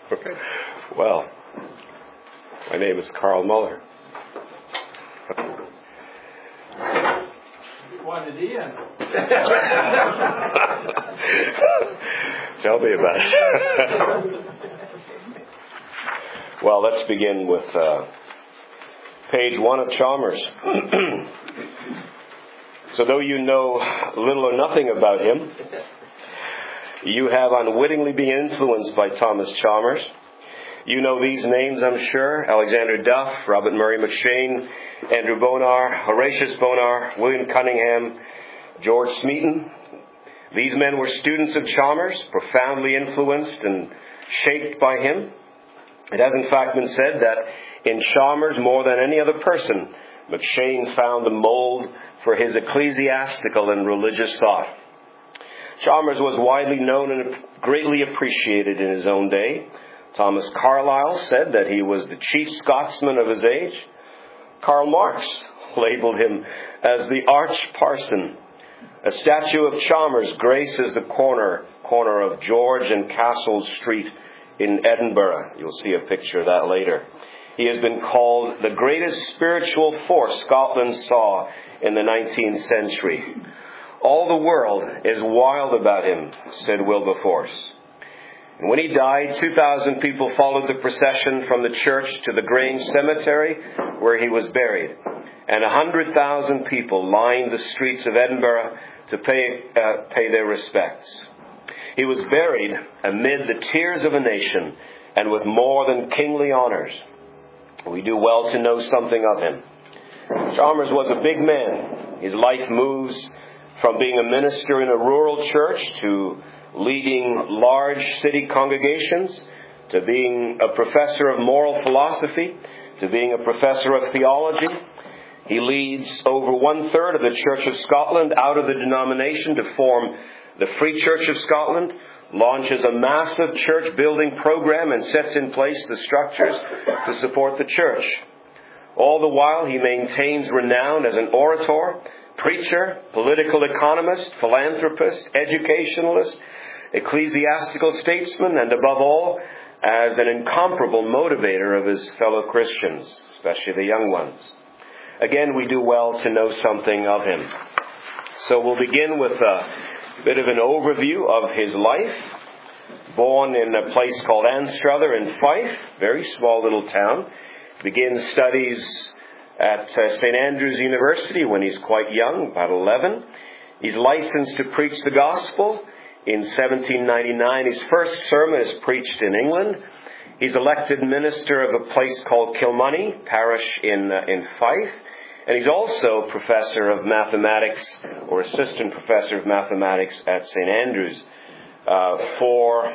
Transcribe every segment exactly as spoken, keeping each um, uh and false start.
Well, my name is Carl Muller. Wanted Ian. Tell me about it. Well, let's begin with uh, page one of Chalmers. So though you know little or nothing about him, you have unwittingly been influenced by Thomas Chalmers. You know these names, I'm sure: Alexander Duff, Robert Murray McShane, Andrew Bonar, Horatius Bonar, William Cunningham, George Smeaton. These men were students of Chalmers, profoundly influenced and shaped by him. It has in fact been said that in Chalmers, more than any other person, McShane found the mold for his ecclesiastical and religious thought. Chalmers was widely known and greatly appreciated in his own day. Thomas Carlyle said that he was the chief Scotsman of his age. Karl Marx labeled him as the arch parson. A statue of Chalmers graces the corner corner of George and Castle Street in Edinburgh. You'll see a picture of that later. He has been called the greatest spiritual force Scotland saw in the nineteenth century. All the world is wild about him, said Wilberforce. And when he died, two thousand people followed the procession from the church to the Grange Cemetery, where he was buried. And one hundred thousand people lined the streets of Edinburgh to pay, uh, pay their respects. He was buried amid the tears of a nation and with more than kingly honours. We do well to know something of him. Chalmers was a big man. His life moves from being a minister in a rural church to leading large city congregations, to being a professor of moral philosophy, to being a professor of theology. He leads over one-third of the Church of Scotland out of the denomination to form the Free Church of Scotland, launches a massive church-building program and sets in place the structures to support the church. All the while, he maintains renown as an orator, preacher, political economist, philanthropist, educationalist, ecclesiastical statesman, and above all, as an incomparable motivator of his fellow Christians, especially the young ones. Again, we do well to know something of him. So we'll begin with a bit of an overview of his life. Born in a place called Anstruther in Fife, very small little town. Begins studies at uh, Saint Andrews University when he's quite young, about eleven. He's licensed to preach the gospel. In seventeen ninety-nine, his first sermon is preached in England. He's elected minister of a place called Kilmoney, parish in uh, in Fife. And he's also professor of mathematics, or assistant professor of mathematics at Saint Andrews. Uh, for,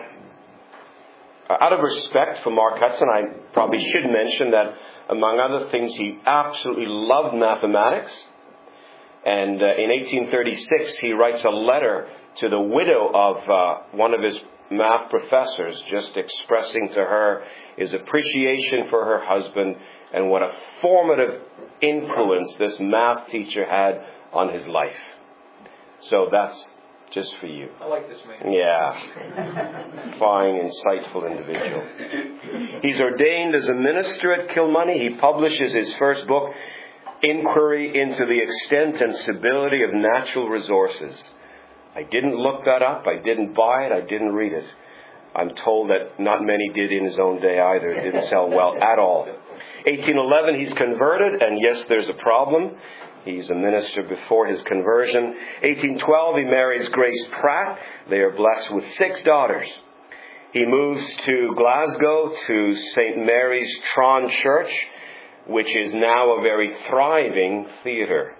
uh, out of respect for Mark Hudson, I probably should mention that, among other things, he absolutely loved mathematics. And uh, in eighteen thirty-six, he writes a letter to the widow of uh, one of his math professors, just expressing to her his appreciation for her husband and what a formative influence this math teacher had on his life. So that's just for you. I like this man. Yeah. Fine, insightful individual. He's ordained as a minister at Kilmoney. He publishes his first book, Inquiry into the Extent and Stability of Natural Resources. I didn't look that up. I didn't buy it. I didn't read it. I'm told that not many did in his own day either. It didn't sell well at all. eighteen eleven, he's converted, and yes, there's a problem. He's a minister before his conversion. eighteen twelve, he marries Grace Pratt. They are blessed with six daughters. He moves to Glasgow to Saint Mary's Tron Church, which is now a very thriving theatre.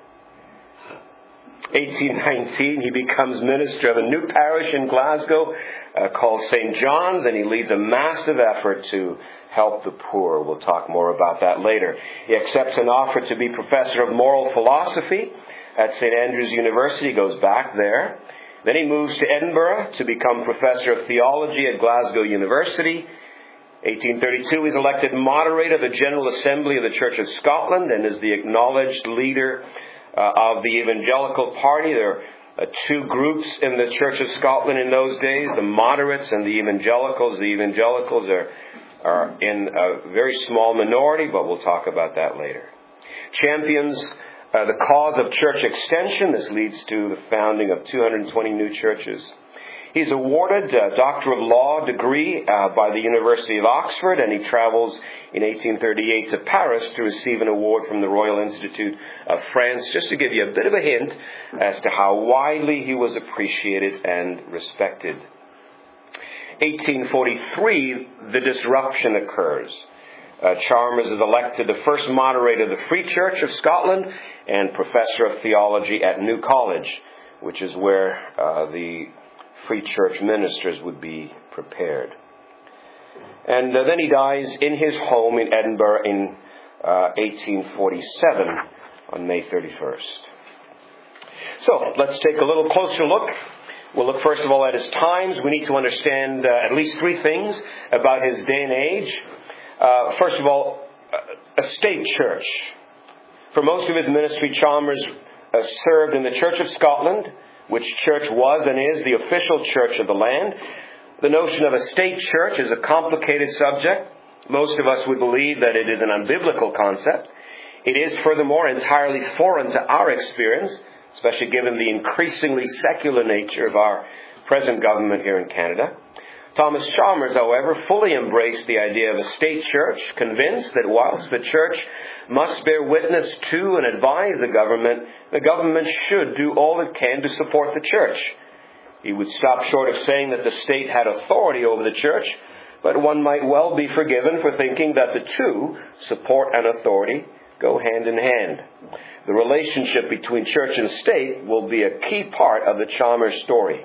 eighteen nineteen, he becomes minister of a new parish in Glasgow uh, called Saint John's, and he leads a massive effort to help the poor. We'll talk more about that later. He accepts an offer to be professor of moral philosophy at Saint Andrews University, goes back there. Then he moves to Edinburgh to become professor of theology at Glasgow University. eighteen thirty-two, he's elected moderator of the General Assembly of the Church of Scotland and is the acknowledged leader uh, of the Evangelical Party. There uh, two groups in the Church of Scotland in those days, the moderates and the evangelicals. The evangelicals are, are in a very small minority, but we'll talk about that later. Champions uh, the cause of church extension. This leads to the founding of two hundred twenty new churches. He's awarded a Doctor of Law degree uh, by the University of Oxford, and he travels in eighteen thirty-eight to Paris to receive an award from the Royal Institute of France, just to give you a bit of a hint as to how widely he was appreciated and respected. eighteen forty-three, the disruption occurs. Uh, Chalmers is elected the first moderator of the Free Church of Scotland and professor of theology at New College, which is where uh, the Free Church ministers would be prepared. And uh, then he dies in his home in Edinburgh in uh, eighteen forty-seven on May thirty-first. So let's take a little closer look. We'll look first of all at his times. We need to understand uh, at least three things about his day and age. Uh, first of all, a state church. For most of his ministry, Chalmers uh, served in the Church of Scotland, which church was and is the official church of the land. The notion of a state church is a complicated subject. Most of us would believe that it is an unbiblical concept. It is, furthermore, entirely foreign to our experience, especially given the increasingly secular nature of our present government here in Canada. Thomas Chalmers, however, fully embraced the idea of a state church, convinced that whilst the church must bear witness to and advise the government, the government should do all it can to support the church. He would stop short of saying that the state had authority over the church, but one might well be forgiven for thinking that the two, support and authority, go hand in hand. The relationship between church and state will be a key part of the Chalmers story.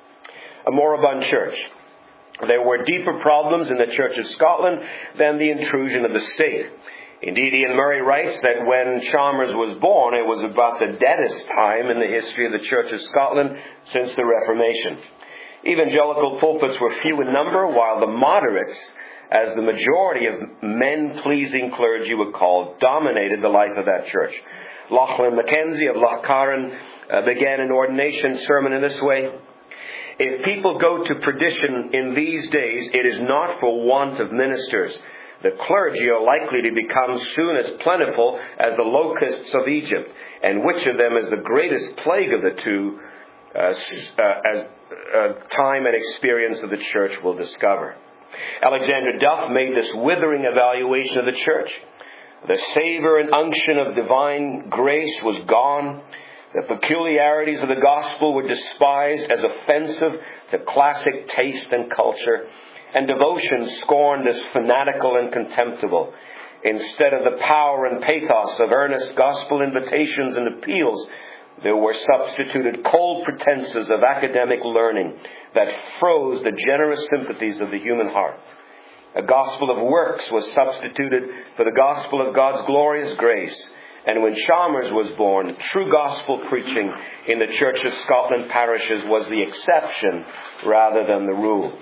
A moribund church. There were deeper problems in the Church of Scotland than the intrusion of the state. Indeed, Ian Murray writes that when Chalmers was born, it was about the deadest time in the history of the Church of Scotland since the Reformation. Evangelical pulpits were few in number, while the moderates, as the majority of men-pleasing clergy were called, dominated the life of that church. Lachlan Mackenzie of Lochcarron uh, began an ordination sermon in this way: "If people go to perdition in these days, it is not for want of ministers. The clergy are likely to become soon as plentiful as the locusts of Egypt, and which of them is the greatest plague of the two, uh, uh, as uh, time and experience of the church will discover." Alexander Duff made this withering evaluation of the church. The savor and unction of divine grace was gone. The peculiarities of the gospel were despised as offensive to classic taste and culture, and devotion scorned as fanatical and contemptible. Instead of the power and pathos of earnest gospel invitations and appeals, there were substituted cold pretenses of academic learning that froze the generous sympathies of the human heart. A gospel of works was substituted for the gospel of God's glorious grace. And when Chalmers was born, true gospel preaching in the Church of Scotland parishes was the exception rather than the rule.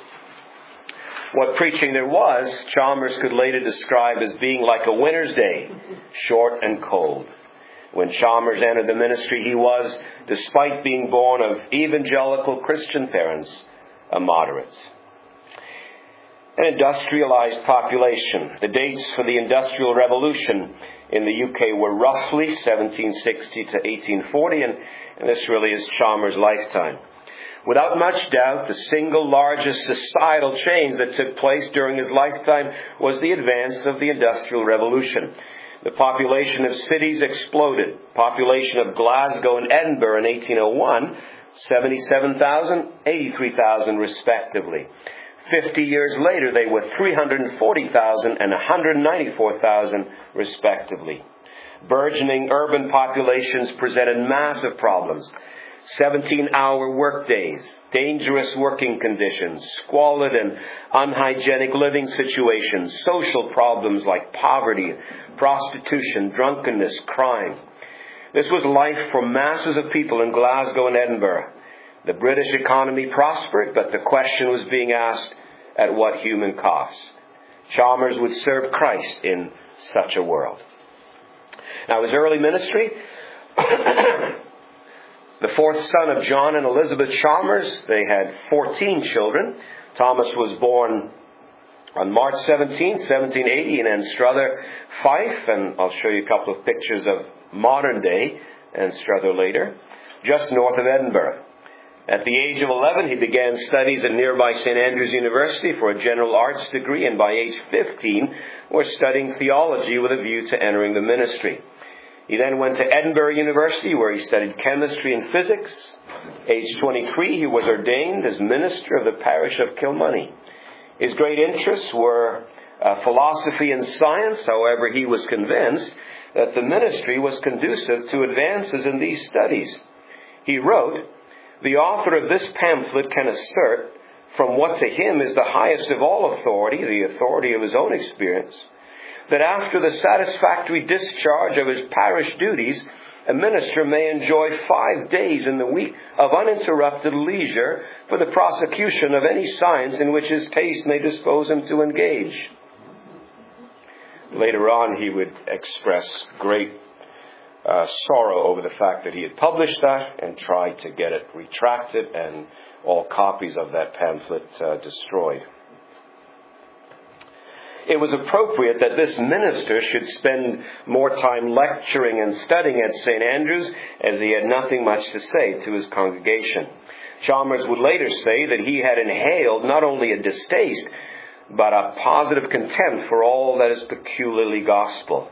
What preaching there was, Chalmers could later describe as being like a winter's day, short and cold. When Chalmers entered the ministry, he was, despite being born of evangelical Christian parents, a moderate. An industrialized population. The dates for the Industrial Revolution in the U K were roughly seventeen sixty to eighteen forty, and, and this really is Chalmers' lifetime. Without much doubt, the single largest societal change that took place during his lifetime was the advance of the Industrial Revolution. The population of cities exploded. Population of Glasgow and Edinburgh in eighteen oh one, seventy-seven thousand, eighty-three thousand respectively. Fifty years later, they were three hundred forty thousand and one hundred ninety-four thousand respectively. Burgeoning urban populations presented massive problems. seventeen-hour workdays, dangerous working conditions, squalid and unhygienic living situations, social problems like poverty, prostitution, drunkenness, crime. This was life for masses of people in Glasgow and Edinburgh. The British economy prospered, but the question was being asked, at what human cost? Chalmers would serve Christ in such a world. Now, his early ministry the fourth son of John and Elizabeth Chalmers. They had fourteen children. Thomas was born on March seventeenth, seventeen eighty in Anstruther, Fife, and I'll show you a couple of pictures of modern day Anstruther later, just north of Edinburgh. At the age of eleven, he began studies at nearby Saint Andrews University for a general arts degree, and by age fifteen was studying theology with a view to entering the ministry. He then went to Edinburgh University, where he studied chemistry and physics. Age twenty-three, he was ordained as minister of the parish of Kilmoney. His great interests were uh, philosophy and science. However, he was convinced that the ministry was conducive to advances in these studies. He wrote, "The author of this pamphlet can assert, from what to him is the highest of all authority, the authority of his own experience, that after the satisfactory discharge of his parish duties, a minister may enjoy five days in the week of uninterrupted leisure for the prosecution of any science in which his taste may dispose him to engage." Later on, he would express great uh, sorrow over the fact that he had published that and tried to get it retracted and all copies of that pamphlet uh, destroyed. It was appropriate that this minister should spend more time lecturing and studying at Saint Andrews, as he had nothing much to say to his congregation. Chalmers would later say that he had inhaled not only a distaste, but a positive contempt for all that is peculiarly gospel.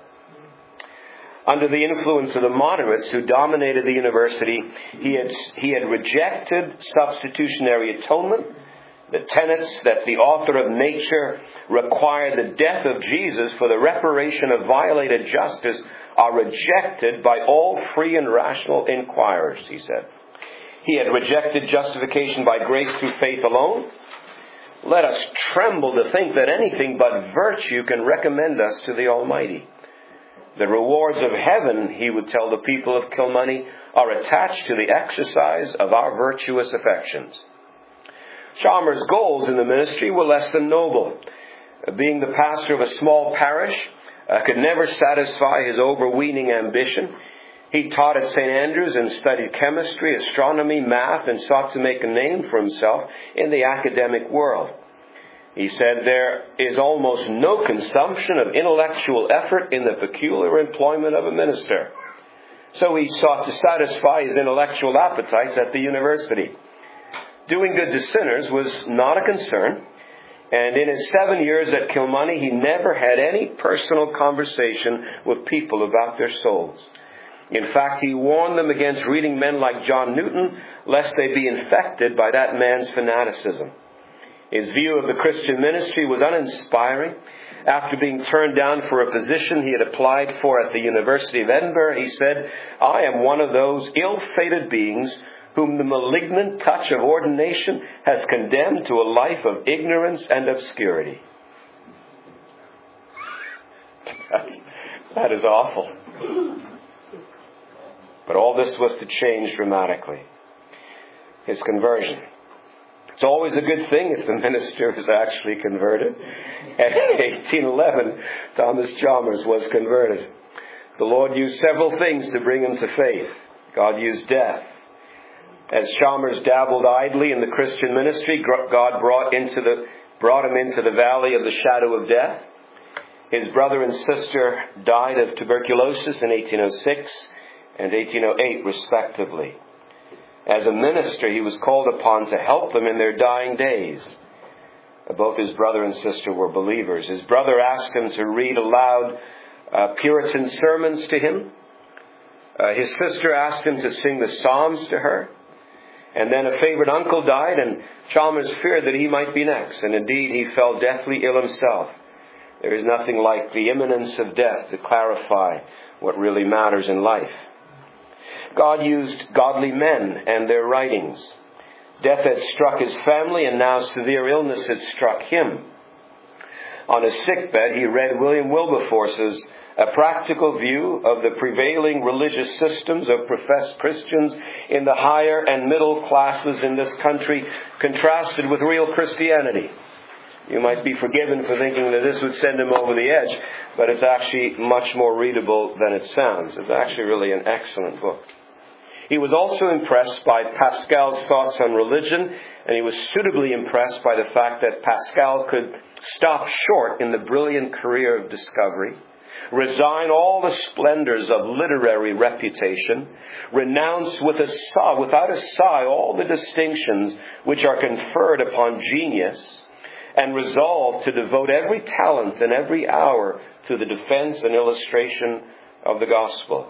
Under the influence of the moderates who dominated the university, he had, he had rejected substitutionary atonement, the tenets that the author of nature required the death of Jesus for the reparation of violated justice are rejected by all free and rational inquirers, he said. He had rejected justification by grace through faith alone. Let us tremble to think that anything but virtue can recommend us to the Almighty. The rewards of heaven, he would tell the people of Kilmoney, are attached to the exercise of our virtuous affections. Chalmers' goals in the ministry were less than noble. Being the pastor of a small parish uh, could never satisfy his overweening ambition. He taught at Saint Andrews and studied chemistry, astronomy, math, and sought to make a name for himself in the academic world. He said there is almost no consumption of intellectual effort in the peculiar employment of a minister. So he sought to satisfy his intellectual appetites at the university. Doing good to sinners was not a concern, and in his seven years at Kilmoney, he never had any personal conversation with people about their souls. In fact, he warned them against reading men like John Newton, lest they be infected by that man's fanaticism. His view of the Christian ministry was uninspiring. After being turned down for a position he had applied for at the University of Edinburgh, he said, "I am one of those ill-fated beings whom the malignant touch of ordination has condemned to a life of ignorance and obscurity." That's, that is awful. But all this was to change dramatically. His conversion. It's always a good thing if the minister is actually converted. And in eighteen eleven, Thomas Chalmers was converted. The Lord used several things to bring him to faith. God used death. As Chalmers dabbled idly in the Christian ministry, God brought into the brought him into the valley of the shadow of death. His brother and sister died of tuberculosis in eighteen oh six and eighteen oh eight, respectively. As a minister, he was called upon to help them in their dying days. Both his brother and sister were believers. His brother asked him to read aloud uh, Puritan sermons to him. Uh, his sister asked him to sing the Psalms to her. And then a favorite uncle died, and Chalmers feared that he might be next. And indeed, he fell deathly ill himself. There is nothing like the imminence of death to clarify what really matters in life. God used godly men and their writings. Death had struck his family, and now severe illness had struck him. On his sickbed, he read William Wilberforce's A Practical View of the Prevailing Religious Systems of Professed Christians in the Higher and Middle Classes in this country, contrasted with real Christianity. You might be forgiven for thinking that this would send him over the edge, but it's actually much more readable than it sounds. It's actually really an excellent book. He was also impressed by Pascal's thoughts on religion, and he was suitably impressed by the fact that Pascal could stop short in the brilliant career of discovery, resign all the splendors of literary reputation, renounce with a sigh, without a sigh all the distinctions which are conferred upon genius, and resolve to devote every talent and every hour to the defense and illustration of the gospel.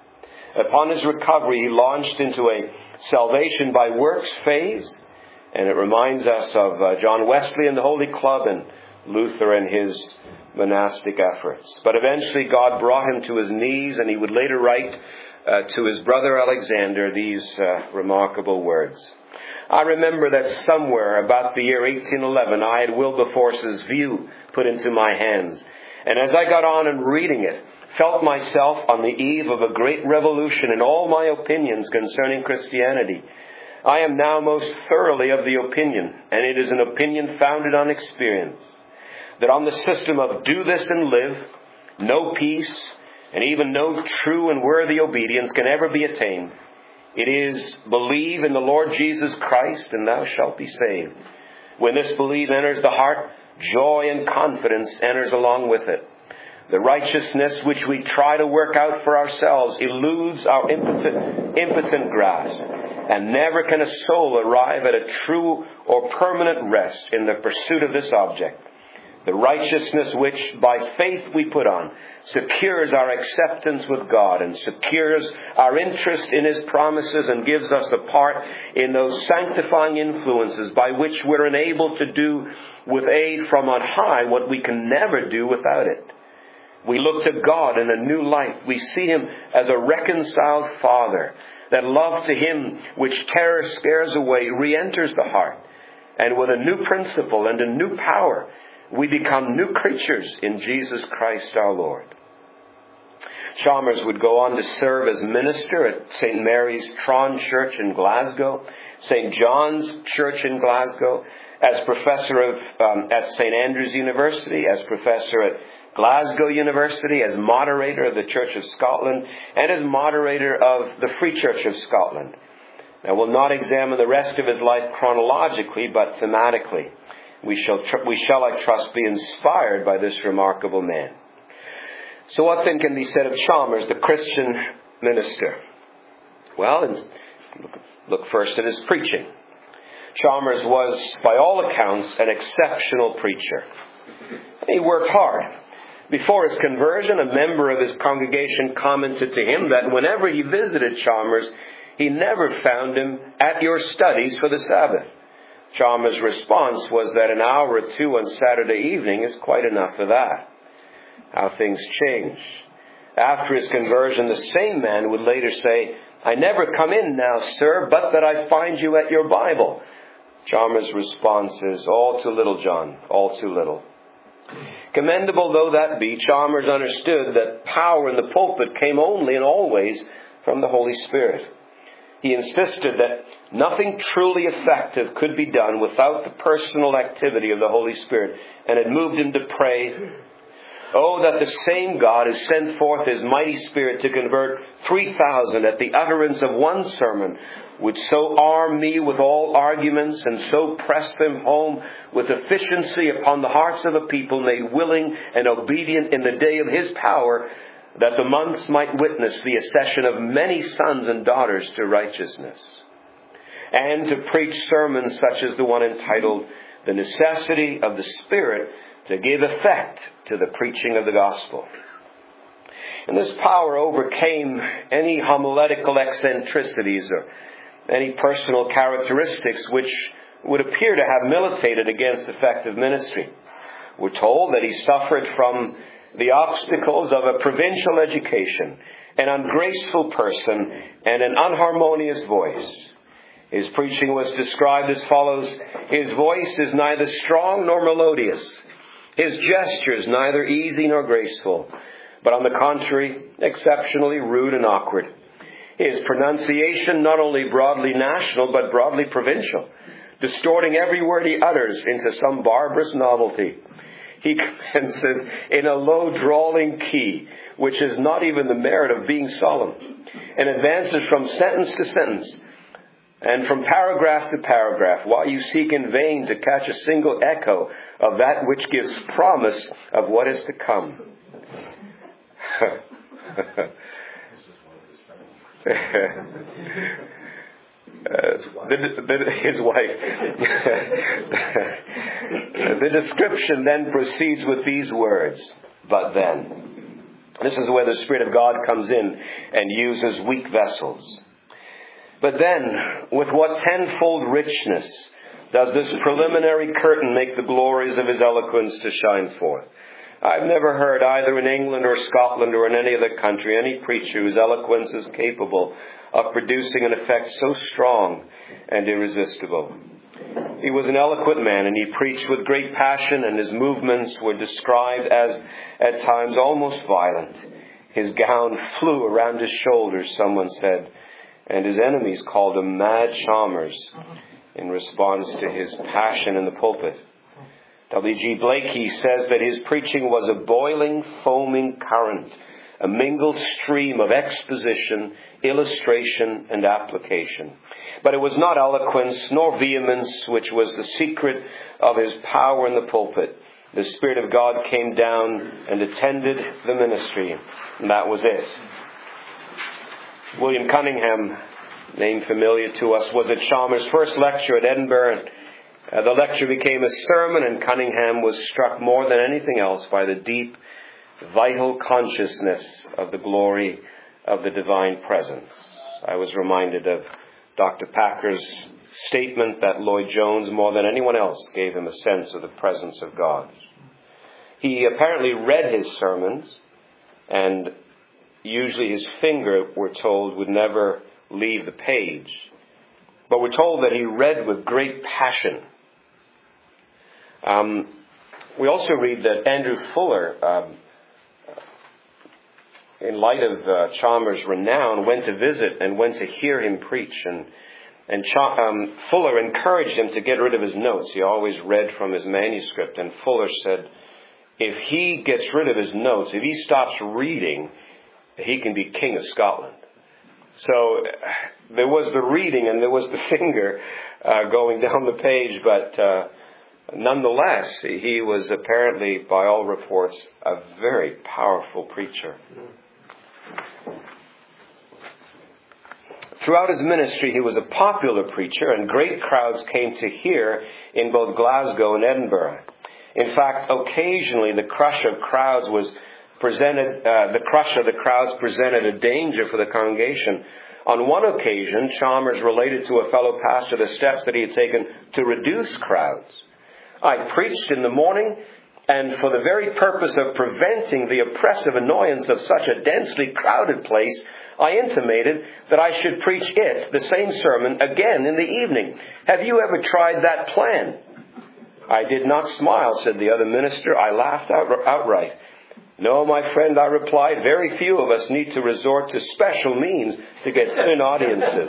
Upon his recovery, he launched into a salvation by works phase, and it reminds us of uh, John Wesley and the Holy Club and Luther and his monastic efforts. But eventually God brought him to his knees, and he would later write uh, to his brother Alexander these uh, remarkable words. I remember that somewhere about the year eighteen eleven, I had Wilberforce's View put into my hands. And as I got on in reading it, felt myself on the eve of a great revolution in all my opinions concerning Christianity. I am now most thoroughly of the opinion, and it is an opinion founded on experience, that on the system of do this and live, no peace, and even no true and worthy obedience can ever be attained. It is believe in the Lord Jesus Christ, and thou shalt be saved. When this belief enters the heart, joy and confidence enters along with it. The righteousness which we try to work out for ourselves eludes our impotent, impotent grasp, and never can a soul arrive at a true or permanent rest in the pursuit of this object. The righteousness which by faith we put on secures our acceptance with God and secures our interest in His promises and gives us a part in those sanctifying influences by which we're enabled to do with aid from on high what we can never do without it. We look to God in a new light. We see Him as a reconciled Father, that love to Him which terror scares away re-enters the heart. And with a new principle and a new power, we become new creatures in Jesus Christ our Lord. Chalmers would go on to serve as minister at Saint Mary's Tron Church in Glasgow, Saint John's Church in Glasgow, as professor of um, at Saint Andrews University, as professor at Glasgow University, as moderator of the Church of Scotland, and as moderator of the Free Church of Scotland. Now, we'll not examine the rest of his life chronologically, but thematically. We shall, tr- we shall, I trust, be inspired by this remarkable man. So what then can be said of Chalmers, the Christian minister? Well, and look, look first at his preaching. Chalmers was, by all accounts, an exceptional preacher. He worked hard. Before his conversion, a member of his congregation commented to him that whenever he visited Chalmers, he never found him at your studies for the Sabbath. Chalmers' response was that an hour or two on Saturday evening is quite enough for that. How things change. After his conversion, the same man would later say, I never come in now, sir, but that I find you at your Bible. Chalmers' response is, all too little, John, all too little. Commendable though that be, Chalmers understood that power in the pulpit came only and always from the Holy Spirit. He insisted that nothing truly effective could be done without the personal activity of the Holy Spirit, and it moved him to pray, oh, that the same God who sent forth His mighty Spirit to convert three thousand at the utterance of one sermon would so arm me with all arguments and so press them home with efficiency upon the hearts of a people made willing and obedient in the day of His power, that the months might witness the accession of many sons and daughters to righteousness, and to preach sermons such as the one entitled, The Necessity of the Spirit to Give Effect to the Preaching of the Gospel. And this power overcame any homiletical eccentricities or any personal characteristics which would appear to have militated against effective ministry. We're told that he suffered from the obstacles of a provincial education, an ungraceful person, and an unharmonious voice. His preaching was described as follows: his voice is neither strong nor melodious, his gestures neither easy nor graceful, but on the contrary, exceptionally rude and awkward. His pronunciation not only broadly national, but broadly provincial, distorting every word he utters into some barbarous novelty. he commences in a low drawling key, which is not even the merit of being solemn, and advances from sentence to sentence, and from paragraph to paragraph, while you seek in vain to catch a single echo of that which gives promise of what is to come. Uh, the, the, his wife. The description then proceeds with these words, but then. This is where the Spirit of God comes in and uses weak vessels. But then, with what tenfold richness does this preliminary curtain make the glories of his eloquence to shine forth? I've never heard either in England or Scotland or in any other country any preacher whose eloquence is capable of producing an effect so strong and irresistible. He was an eloquent man, and he preached with great passion, and his movements were described as, at times, almost violent. His gown flew around his shoulders, someone said, and his enemies called him Mad Chalmers in response to his passion in the pulpit. W G Blakey says that his preaching was a boiling, foaming current, a mingled stream of exposition, illustration, and application. But it was not eloquence nor vehemence which was the secret of his power in the pulpit. The Spirit of God came down and attended the ministry, and that was it. William Cunningham, name familiar to us, was at Chalmers' first lecture at Edinburgh. Uh, the lecture became a sermon, and Cunningham was struck more than anything else by the deep, vital consciousness of the glory of the divine presence. I was reminded of Doctor Packer's statement that Lloyd Jones, more than anyone else, gave him a sense of the presence of God. He apparently read his sermons, and usually his finger, we're told, would never leave the page. But we're told that he read with great passion. Um, we also read that Andrew Fuller, um, in light of uh, Chalmers' renown, went to visit and went to hear him preach. And, and Ch- um, Fuller encouraged him to get rid of his notes. He always read from his manuscript. And Fuller said, if he gets rid of his notes, if he stops reading, he can be king of Scotland. So there was the reading and there was the finger uh, going down the page, but uh, nonetheless, he was apparently, by all reports, a very powerful preacher. Throughout his ministry, he was a popular preacher, and great crowds came to hear in both Glasgow and Edinburgh. In fact, occasionally the crush of crowds was presented, uh, the crush of the crowds presented a danger for the congregation. On one occasion, Chalmers related to a fellow pastor the steps that he had taken to reduce crowds. I preached in the morning, and for the very purpose of preventing the oppressive annoyance of such a densely crowded place, I intimated that I should preach it, the same sermon, again in the evening. Have you ever tried that plan? I did not smile, said the other minister. I laughed out, outright. No, my friend, I replied, very few of us need to resort to special means to get thin audiences.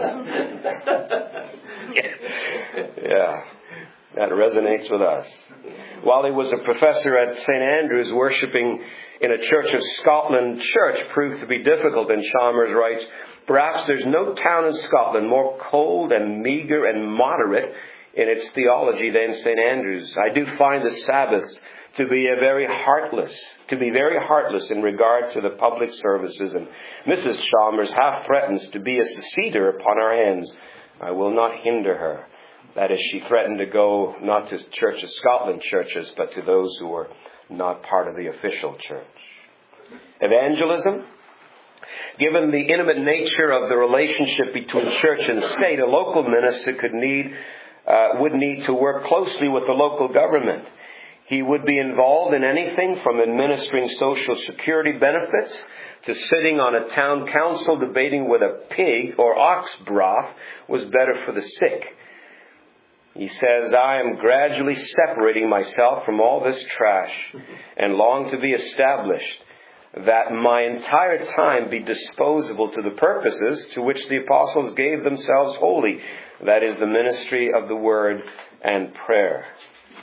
Yeah, that resonates with us. While he was a professor at Saint Andrews, worshipping in a Church of Scotland church proved to be difficult, and Chalmers writes, perhaps there's no town in Scotland more cold and meagre and moderate in its theology than Saint Andrews. I do find the Sabbaths to be a very heartless, to be very heartless in regard to the public services. And Missus Chalmers half threatens to be a seceder upon our hands. I will not hinder her. That is, she threatened to go not to Church of Scotland churches, but to those who were not part of the official church. Evangelism. Given the intimate nature of the relationship between church and state, a local minister could need, uh, would need to work closely with the local government. He would be involved in anything from administering social security benefits to sitting on a town council debating whether pig or ox broth was better for the sick. He says, I am gradually separating myself from all this trash and long to be established, that my entire time be disposable to the purposes to which the apostles gave themselves wholly, that is, the ministry of the word and prayer.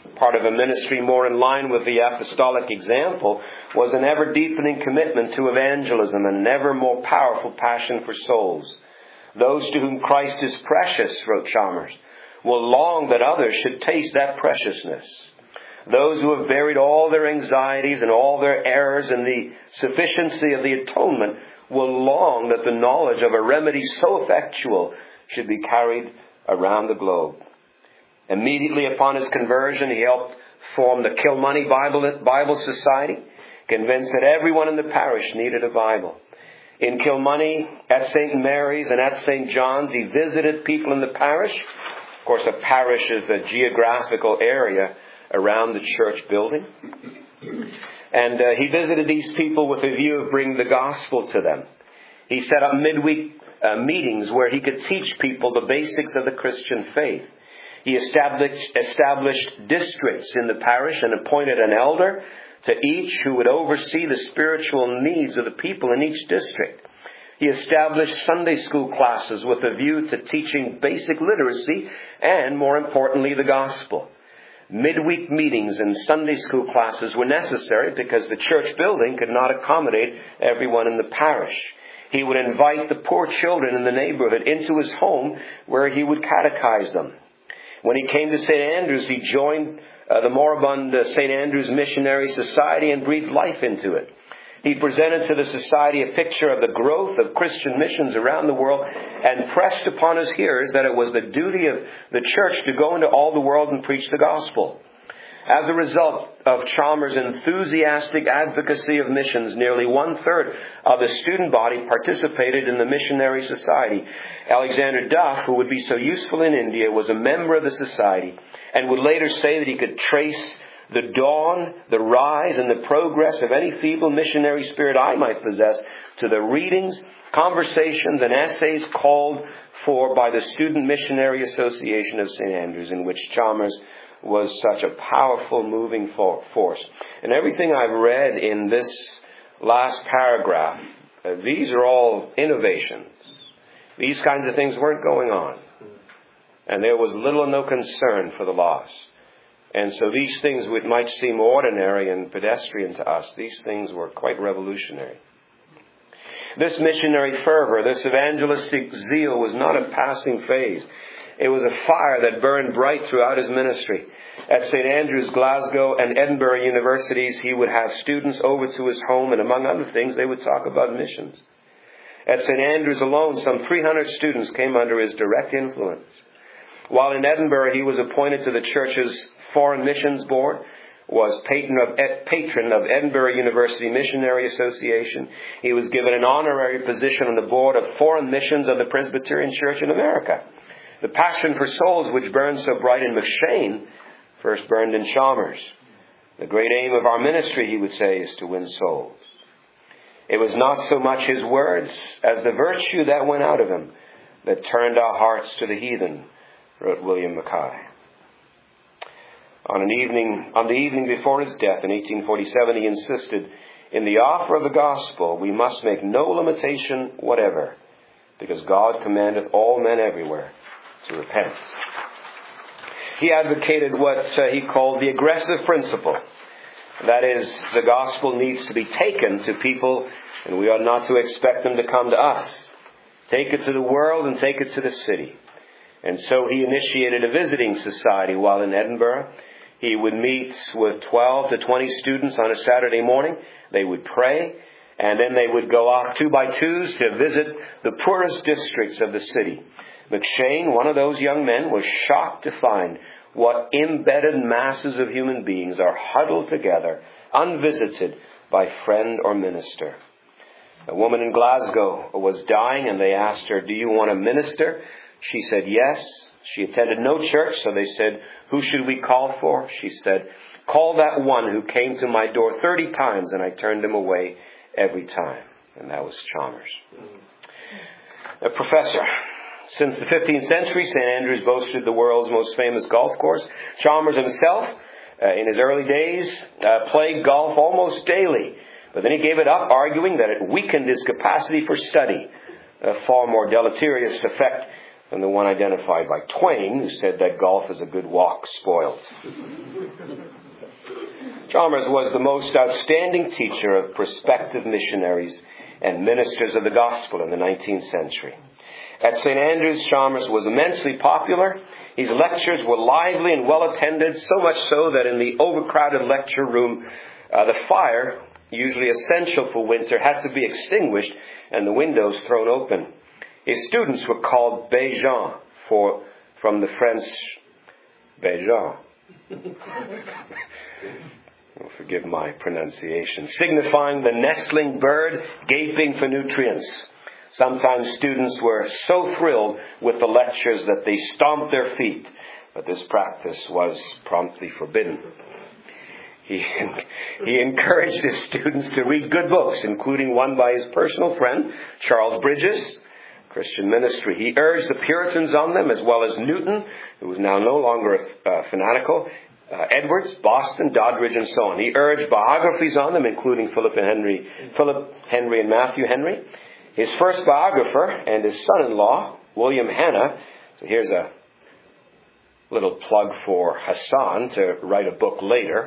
Part of a ministry more in line with the apostolic example was an ever-deepening commitment to evangelism and an ever more powerful passion for souls. Those to whom Christ is precious, wrote Chalmers, will long that others should taste that preciousness. Those who have buried all their anxieties and all their errors in the sufficiency of the atonement will long that the knowledge of a remedy so effectual should be carried around the globe. Immediately upon his conversion, he helped form the Kilmoney Bible, Bible Society, convinced that everyone in the parish needed a Bible. In Kilmoney, at Saint Mary's and at Saint John's, he visited people in the parish. Of course, a parish is the geographical area around the church building. And uh, he visited these people with a view of bringing the gospel to them. He set up midweek uh, meetings where he could teach people the basics of the Christian faith. He established, established districts in the parish and appointed an elder to each who would oversee the spiritual needs of the people in each district. He established Sunday school classes with a view to teaching basic literacy and, more importantly, the gospel. Midweek meetings and Sunday school classes were necessary because the church building could not accommodate everyone in the parish. He would invite the poor children in the neighborhood into his home where he would catechize them. When he came to Saint Andrews, he joined uh, the moribund uh, Saint Andrews Missionary Society and breathed life into it. He presented to the society a picture of the growth of Christian missions around the world and pressed upon his hearers that it was the duty of the church to go into all the world and preach the gospel. As a result of Chalmers' enthusiastic advocacy of missions, nearly one-third of the student body participated in the missionary society. Alexander Duff, who would be so useful in India, was a member of the society and would later say that he could trace the dawn, the rise, and the progress of any feeble missionary spirit I might possess to the readings, conversations, and essays called for by the Student Missionary Association of Saint Andrews, in which Chalmers was such a powerful moving force. And everything I've read in this last paragraph, uh, these are all innovations. These kinds of things weren't going on. And there was little or no concern for the lost. And so these things which might seem ordinary and pedestrian to us, these things were quite revolutionary. This missionary fervor, this evangelistic zeal was not a passing phase. It was a fire that burned bright throughout his ministry. At Saint Andrews, Glasgow, and Edinburgh universities, he would have students over to his home, and among other things, they would talk about missions. At Saint Andrews alone, some three hundred students came under his direct influence. While in Edinburgh, he was appointed to the church's Foreign Missions Board, was patron of, patron of Edinburgh University Missionary Association. He was given an honorary position on the board of Foreign Missions of the Presbyterian Church in America. The passion for souls which burned so bright in McShane first burned in Chalmers. The great aim of our ministry, he would say, is to win souls. It was not so much his words as the virtue that went out of him that turned our hearts to the heathen, wrote William Mackay. On an evening, on the evening before his death in eighteen forty-seven, he insisted, in the offer of the gospel, we must make no limitation whatever, because God commandeth all men everywhere to repent. He advocated what uh, he called the aggressive principle. That is, the gospel needs to be taken to people, and we ought not to expect them to come to us. Take it to the world and take it to the city. And so he initiated a visiting society while in Edinburgh. He would meet with twelve to twenty students on a Saturday morning. They would pray, and then they would go off two by twos to visit the poorest districts of the city. McShane, one of those young men, was shocked to find what embedded masses of human beings are huddled together, unvisited by friend or minister. A woman in Glasgow was dying, and they asked her, do you want to minister? She said yes. She attended no church, so they said, who should we call for? She said, call that one who came to my door thirty times, and I turned him away every time. And that was Chalmers. A professor. Since the fifteenth century, Saint Andrews boasted the world's most famous golf course. Chalmers himself, uh, in his early days, uh, played golf almost daily. But then he gave it up, arguing that it weakened his capacity for study. A far more deleterious effect than the one identified by Twain, who said that golf is a good walk spoiled. Chalmers was the most outstanding teacher of prospective missionaries and ministers of the gospel in the nineteenth century. At Saint Andrews, Chalmers was immensely popular. His lectures were lively and well attended, so much so that in the overcrowded lecture room, uh, the fire, usually essential for winter, had to be extinguished and the windows thrown open. His students were called Béjans, for from the French Béjans. Oh, forgive my pronunciation. Signifying the nestling bird gaping for nutrients. Sometimes students were so thrilled with the lectures that they stomped their feet, but this practice was promptly forbidden. He, he encouraged his students to read good books, including one by his personal friend, Charles Bridges, Christian Ministry. He urged the Puritans on them, as well as Newton, who was now no longer uh, fanatical, uh, Edwards, Boston, Doddridge, and so on. He urged biographies on them, including Philip and Henry, Philip Henry and Matthew Henry. His first biographer and his son-in-law, William Hanna. So here's a little plug for Hassan to write a book later.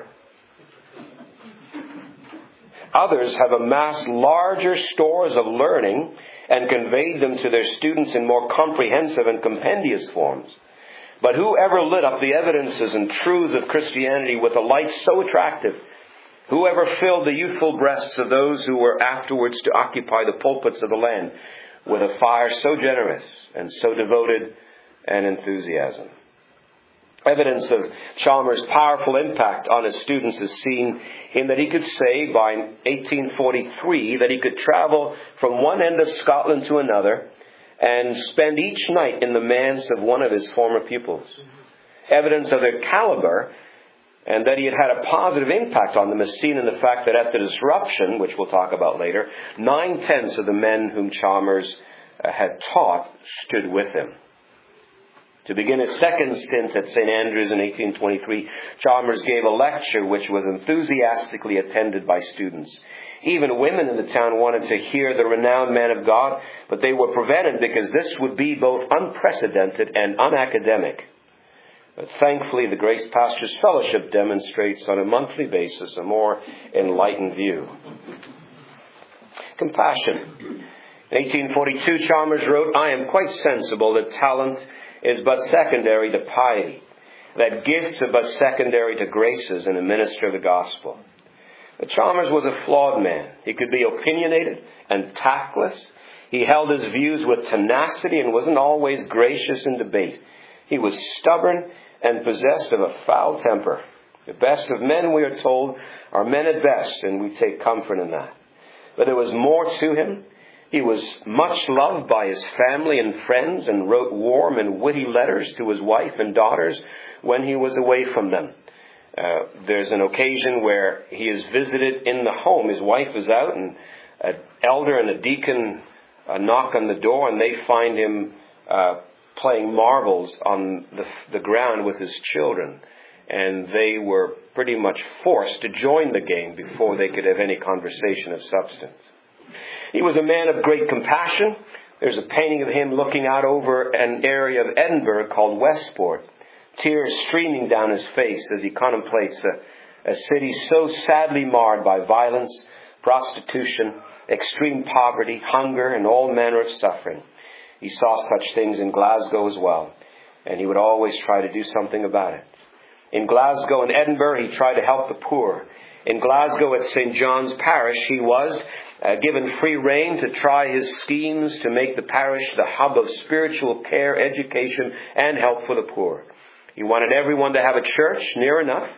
Others have amassed larger stores of learning and conveyed them to their students in more comprehensive and compendious forms. But whoever lit up the evidences and truths of Christianity with a light so attractive, whoever filled the youthful breasts of those who were afterwards to occupy the pulpits of the land with a fire so generous and so devoted an enthusiasm. Evidence of Chalmers' powerful impact on his students is seen in that he could say by eighteen forty-three that he could travel from one end of Scotland to another and spend each night in the manse of one of his former pupils. Evidence of their caliber and that he had had a positive impact on them is seen in the fact that at the disruption, which we'll talk about later, nine-tenths of the men whom Chalmers uh, had taught stood with him. To begin his second stint at Saint Andrews in eighteen twenty-three, Chalmers gave a lecture which was enthusiastically attended by students. Even women in the town wanted to hear the renowned man of God, but they were prevented because this would be both unprecedented and unacademic. But thankfully, the Grace Pastors Fellowship demonstrates on a monthly basis a more enlightened view. Compassion. In eighteen forty-two, Chalmers wrote, "I am quite sensible that talent is but secondary to piety, that gifts are but secondary to graces in a minister of the gospel." But Chalmers was a flawed man. He could be opinionated and tactless. He held his views with tenacity and wasn't always gracious in debate. He was stubborn and possessed of a foul temper. The best of men, we are told, are men at best, and we take comfort in that. But there was more to him. He was much loved by his family and friends and wrote warm and witty letters to his wife and daughters when he was away from them. Uh, there's an occasion where he is visited in the home. His wife is out, and an elder and a deacon uh, knock on the door, and they find him uh, playing marbles on the, the ground with his children. And they were pretty much forced to join the game before they could have any conversation of substance. He was a man of great compassion. There's a painting of him looking out over an area of Edinburgh called Westport, tears streaming down his face as he contemplates a, a city so sadly marred by violence, prostitution, extreme poverty, hunger, and all manner of suffering. He saw such things in Glasgow as well, and he would always try to do something about it. In Glasgow and Edinburgh, he tried to help the poor. In Glasgow at Saint John's Parish, he was uh, given free rein to try his schemes to make the parish the hub of spiritual care, education, and help for the poor. He wanted everyone to have a church near enough,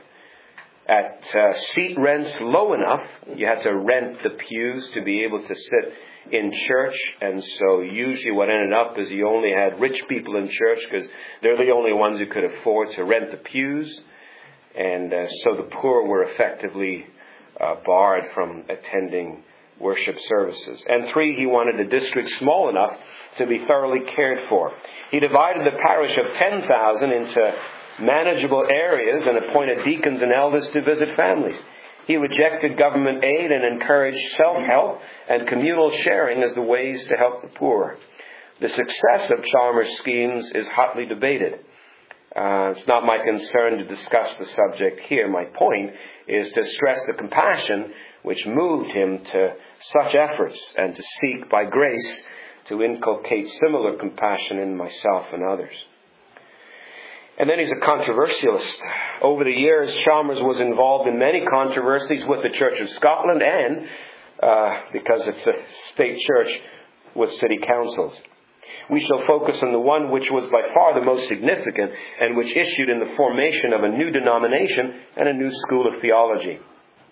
at uh, seat rents low enough. You had to rent the pews to be able to sit in church, and so usually what ended up is you only had rich people in church because they're the only ones who could afford to rent the pews, and uh, so the poor were effectively uh, barred from attending worship services. And three, he wanted the district small enough to be thoroughly cared for. He divided the parish of ten thousand into manageable areas and appointed deacons and elders to visit families. He rejected government aid and encouraged self-help and communal sharing as the ways to help the poor. The success of Chalmers' schemes is hotly debated. Uh, it's not my concern to discuss the subject here. My point is to stress the compassion which moved him to such efforts and to seek by grace to inculcate similar compassion in myself and others. And then he's a controversialist. Over the years, Chalmers was involved in many controversies with the Church of Scotland and, uh, because it's a state church, with city councils. We shall focus on the one which was by far the most significant and which issued in the formation of a new denomination and a new school of theology.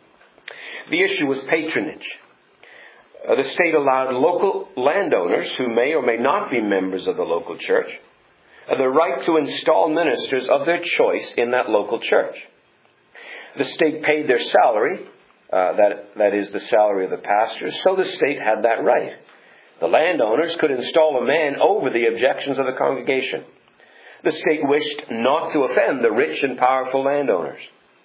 The issue was patronage. Uh, the state allowed local landowners, who may or may not be members of the local church, uh, the right to install ministers of their choice in that local church. The state paid their salary, uh, that, that is the salary of the pastors, so the state had that right. The landowners could install a man over the objections of the congregation. The state wished not to offend the rich and powerful landowners.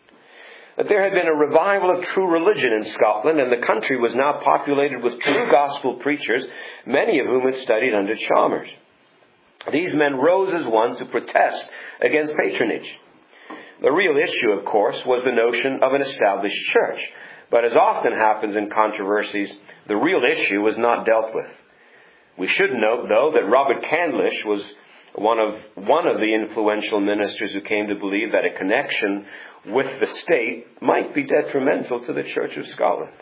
But there had been a revival of true religion in Scotland, and the country was now populated with true gospel preachers, many of whom had studied under Chalmers. These men rose as one to protest against patronage. The real issue, of course, was the notion of an established church. But as often happens in controversies, the real issue was not dealt with. We should note, though, that Robert Candlish was one of one of the influential ministers who came to believe that a connection with the state might be detrimental to the Church of Scotland.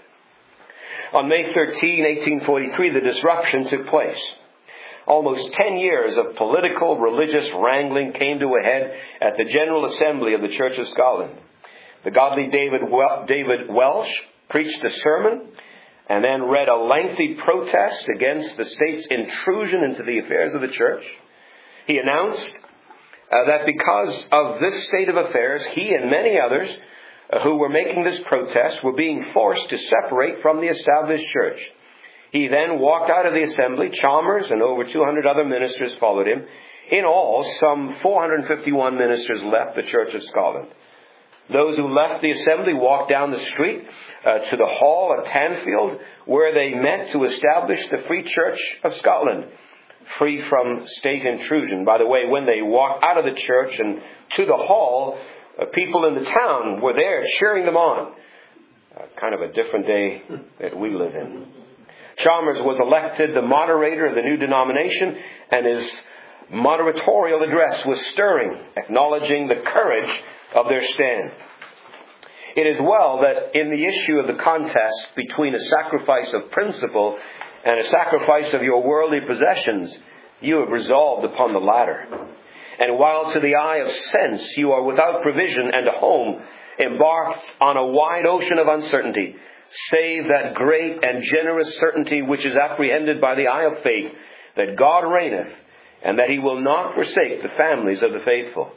On May thirteenth, eighteen forty-three, the disruption took place. Almost ten years of political, religious wrangling came to a head at the General Assembly of the Church of Scotland. The godly David Wel- David Welsh preached a sermon and then read a lengthy protest against the state's intrusion into the affairs of the church. He announced uh, that because of this state of affairs, he and many others uh, who were making this protest were being forced to separate from the established church. He then walked out of the assembly. Chalmers and over two hundred other ministers followed him. In all, some four hundred fifty-one ministers left the Church of Scotland. Those who left the assembly walked down the street uh, to the hall at Tanfield, where they met to establish the Free Church of Scotland, free from state intrusion. By the way, when they walked out of the church and to the hall, uh, people in the town were there cheering them on. Uh, kind of a different day that we live in. Chalmers was elected the moderator of the new denomination, and his moderatorial address was stirring, acknowledging the courage of their stand. It is well that in the issue of the contest between a sacrifice of principle and a sacrifice of your worldly possessions, you have resolved upon the latter. And while to the eye of sense you are without provision and a home, embarked on a wide ocean of uncertainty, save that great and generous certainty which is apprehended by the eye of faith, that God reigneth, and that He will not forsake the families of the faithful.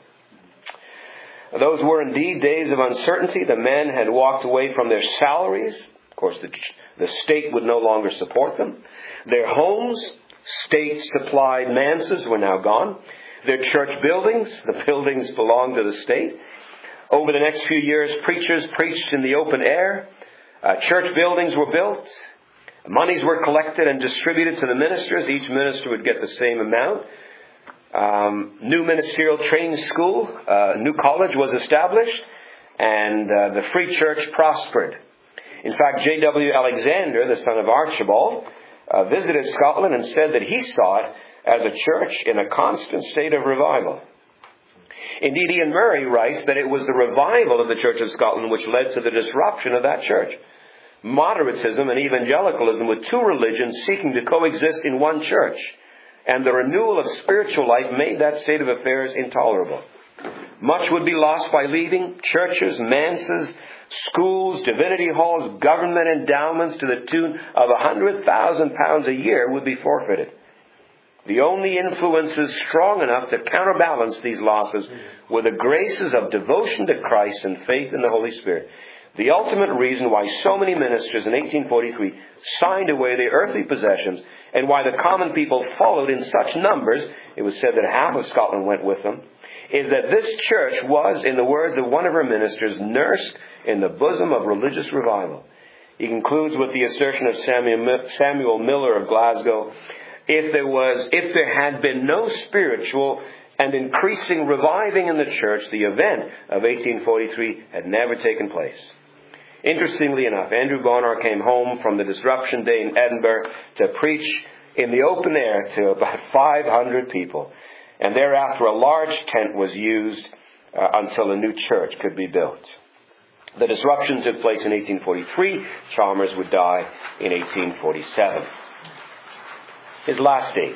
Those were indeed days of uncertainty. The men had walked away from their salaries. Of course, the, the state would no longer support them. Their homes, state-supplied manses, were now gone. Their church buildings, the buildings belonged to the state. Over the next few years, preachers preached in the open air. Uh, church buildings were built. Monies were collected and distributed to the ministers. Each minister would get the same amount. Um, new ministerial training school, uh, new college was established, and uh, the Free Church prospered. In fact, J W Alexander, the son of Archibald, uh, visited Scotland and said that he saw it as a church in a constant state of revival. Indeed, Ian Murray writes that it was the revival of the Church of Scotland which led to the disruption of that church. Moderatism and evangelicalism were two religions seeking to coexist in one church. And the renewal of spiritual life made that state of affairs intolerable. Much would be lost by leaving. Churches, manses, schools, divinity halls, government endowments to the tune of a hundred thousand pounds a year would be forfeited. The only influences strong enough to counterbalance these losses were the graces of devotion to Christ and faith in the Holy Spirit. The ultimate reason why so many ministers in eighteen forty-three signed away their earthly possessions, and why the common people followed in such numbers, it was said that half of Scotland went with them, is that this church was, in the words of one of her ministers, nursed in the bosom of religious revival. He concludes with the assertion of Samuel Miller of Glasgow, if there was, if there had been no spiritual and increasing reviving in the church, the event of eighteen forty-three had never taken place. Interestingly enough, Andrew Bonar came home from the Disruption Day in Edinburgh to preach in the open air to about five hundred people. And thereafter a large tent was used uh, until a new church could be built. The disruption took place in eighteen forty-three. Chalmers would die in eighteen forty-seven. His last days.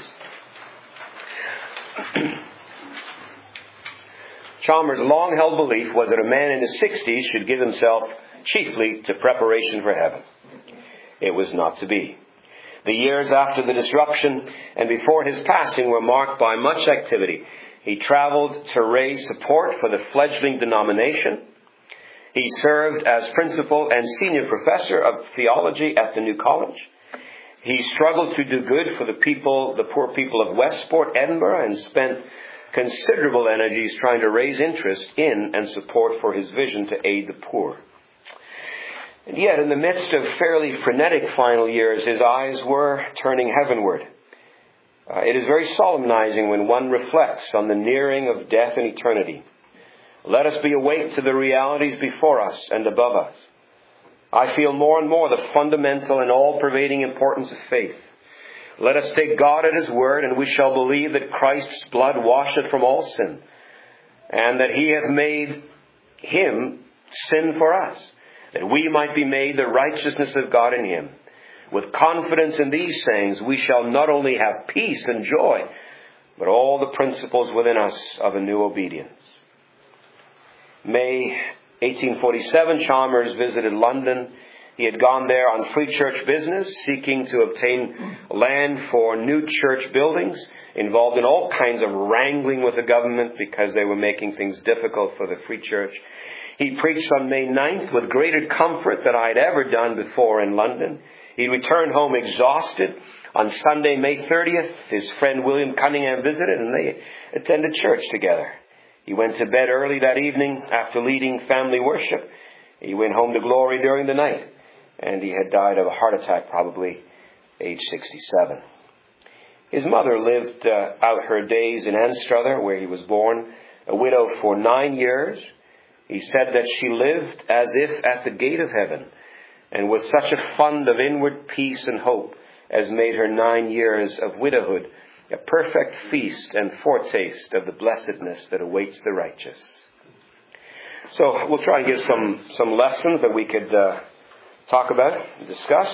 Chalmers' long-held belief was that a man in his sixties should give himself chiefly to preparation for heaven. It was not to be. The years after the disruption and before his passing were marked by much activity. He traveled to raise support for the fledgling denomination. He served as principal and senior professor of theology at the new college. He struggled to do good for the people, the poor people of Westport, Edinburgh, and spent considerable energies trying to raise interest in and support for his vision to aid the poor. And yet, in the midst of fairly frenetic final years, his eyes were turning heavenward. Uh, it is very solemnizing when one reflects on the nearing of death and eternity. Let us be awake to the realities before us and above us. I feel more and more the fundamental and all-pervading importance of faith. Let us take God at His word, and we shall believe that Christ's blood washeth from all sin, and that He hath made Him sin for us, that we might be made the righteousness of God in Him. With confidence in these sayings, we shall not only have peace and joy, but all the principles within us of a new obedience. May eighteen forty-seven, Chalmers visited London. He had gone there on free church business, seeking to obtain land for new church buildings, involved in all kinds of wrangling with the government because they were making things difficult for the free church. He preached on May ninth with greater comfort than I had ever done before in London. He returned home exhausted. On Sunday, May thirtieth, his friend William Cunningham visited, and they attended church together. He went to bed early that evening after leading family worship. He went home to glory during the night, and he had died of a heart attack, probably age sixty-seven. His mother lived uh, out her days in Anstruther, where he was born, a widow for nine years. He said that she lived as if at the gate of heaven, and with such a fund of inward peace and hope as made her nine years of widowhood a perfect feast and foretaste of the blessedness that awaits the righteous. So we'll try and give some, some lessons that we could uh, talk about and discuss.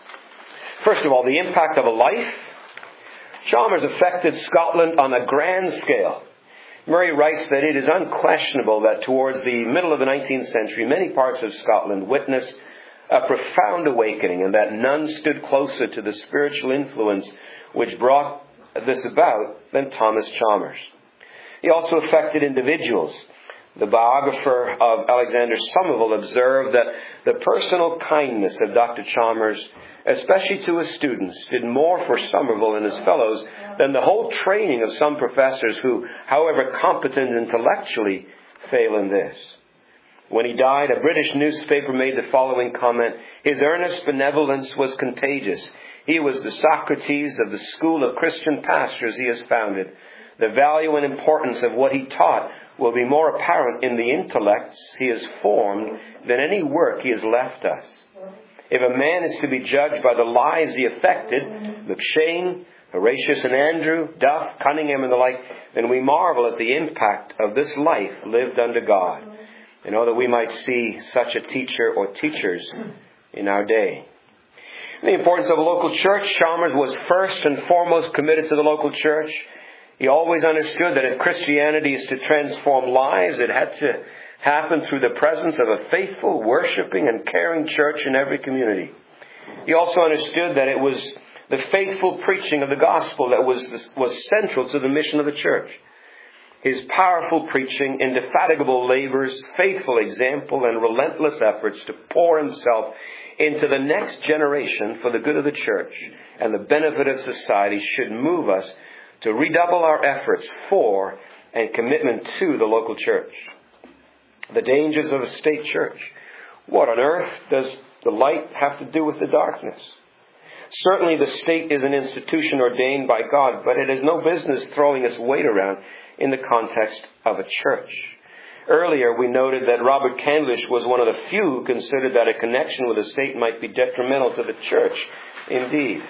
First of all, the impact of a life. Chalmers affected Scotland on a grand scale. Murray writes that it is unquestionable that towards the middle of the nineteenth century, many parts of Scotland witnessed a profound awakening, and that none stood closer to the spiritual influence which brought this about than Thomas Chalmers. He also affected individuals. The biographer of Alexander Somerville observed that the personal kindness of Doctor Chalmers, especially to his students, did more for Somerville and his fellows than the whole training of some professors who, however competent intellectually, fail in this. When he died, a British newspaper made the following comment: "His earnest benevolence was contagious. He was the Socrates of the school of Christian pastors he has founded. The value and importance of what he taught will be more apparent in the intellects he has formed than any work he has left us. If a man is to be judged by the lives he affected, McShane, Horatius and Andrew, Duff, Cunningham and the like, then we marvel at the impact of this life lived under God. And oh, that we might see such a teacher or teachers in our day." The importance of a local church. Chalmers was first and foremost committed to the local church. He always understood that if Christianity is to transform lives, it had to happen through the presence of a faithful, worshiping and caring church in every community. He also understood that it was the faithful preaching of the gospel that was, was central to the mission of the church. His powerful preaching, indefatigable labors, faithful example, and relentless efforts to pour himself into the next generation for the good of the church and the benefit of society should move us to redouble our efforts for and commitment to the local church. The dangers of a state church. What on earth does the light have to do with the darkness? Certainly the state is an institution ordained by God, but it has no business throwing its weight around in the context of a church. Earlier we noted that Robert Candlish was one of the few who considered that a connection with the state might be detrimental to the church. Indeed.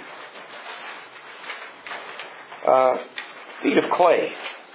Uh, feet of clay.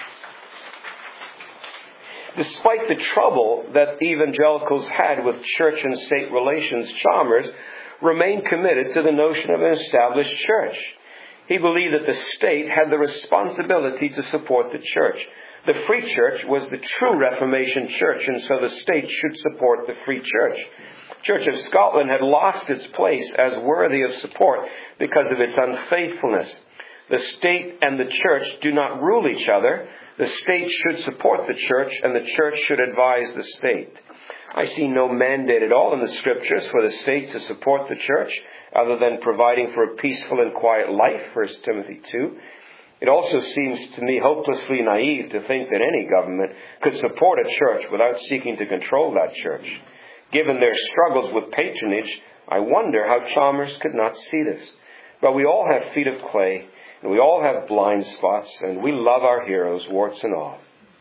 Despite the trouble that evangelicals had with church and state relations, Chalmers remained committed to the notion of an established church. He believed that the state had the responsibility to support the church. The Free Church was the true Reformation church, and so the state should support the Free Church. Church of Scotland had lost its place as worthy of support because of its unfaithfulness. The state and the church do not rule each other. The state should support the church, and the church should advise the state. I see no mandate at all in the Scriptures for the state to support the church, other than providing for a peaceful and quiet life, First Timothy two. It also seems to me hopelessly naive to think that any government could support a church without seeking to control that church. Given their struggles with patronage, I wonder how Chalmers could not see this. But we all have feet of clay, and we all have blind spots, and we love our heroes, warts and all.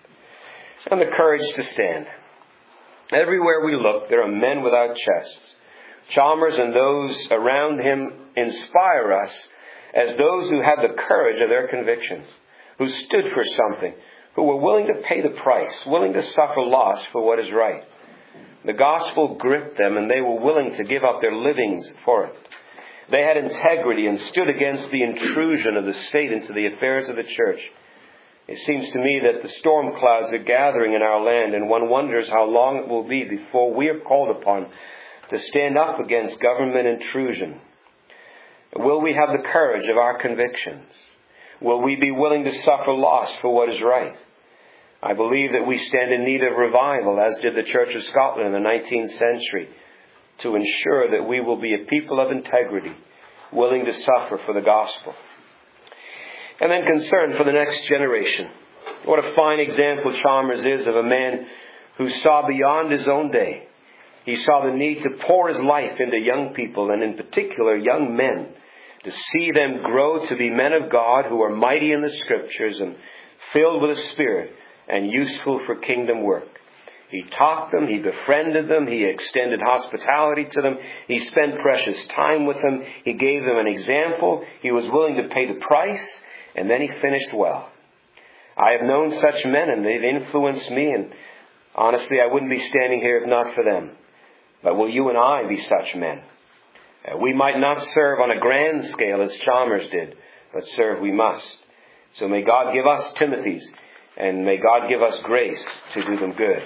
And the courage to stand. Everywhere we look, there are men without chests. Chalmers and those around him inspire us as those who had the courage of their convictions, who stood for something, who were willing to pay the price, willing to suffer loss for what is right. The gospel gripped them, and they were willing to give up their livings for it. They had integrity and stood against the intrusion of the state into the affairs of the church. It seems to me that the storm clouds are gathering in our land, and one wonders how long it will be before we are called upon to stand up against government intrusion. Will we have the courage of our convictions? Will we be willing to suffer loss for what is right? I believe that we stand in need of revival, as did the Church of Scotland in the nineteenth century, to ensure that we will be a people of integrity, willing to suffer for the gospel. And then concern for the next generation. What a fine example Chalmers is of a man who saw beyond his own day. He saw the need to pour his life into young people, and in particular young men, to see them grow to be men of God who are mighty in the Scriptures and filled with the Spirit and useful for kingdom work. He taught them, he befriended them, he extended hospitality to them, he spent precious time with them, he gave them an example, he was willing to pay the price, and then he finished well. I have known such men, and they've influenced me, and honestly I wouldn't be standing here if not for them. But will you and I be such men? Uh, we might not serve on a grand scale as Chalmers did, but serve we must. So may God give us Timothys, and may God give us grace to do them good.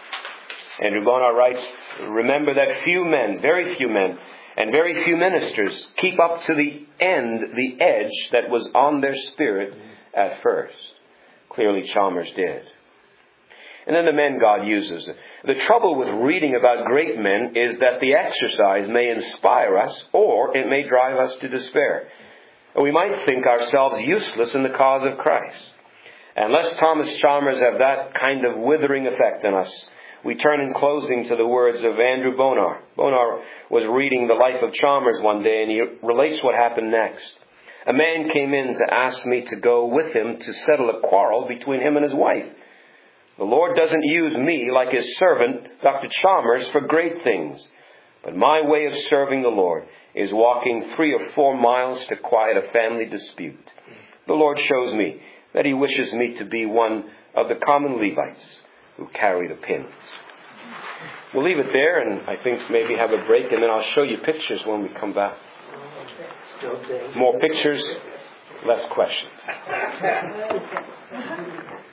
Andrew Bonar writes, remember that few men, very few men, and very few ministers keep up to the end the edge that was on their spirit at first. Clearly Chalmers did. And then the men God uses. The trouble with reading about great men is that the exercise may inspire us, or it may drive us to despair. We might think ourselves useless in the cause of Christ. Unless Thomas Chalmers have that kind of withering effect on us, we turn in closing to the words of Andrew Bonar. Bonar was reading the life of Chalmers one day, and he relates what happened next. A man came in to ask me to go with him to settle a quarrel between him and his wife. The Lord doesn't use me like his servant, Doctor Chalmers, for great things. But my way of serving the Lord is walking three or four miles to quiet a family dispute. The Lord shows me that he wishes me to be one of the common Levites who carry the pins. We'll leave it there, and I think maybe have a break, and then I'll show you pictures when we come back. More pictures, less questions.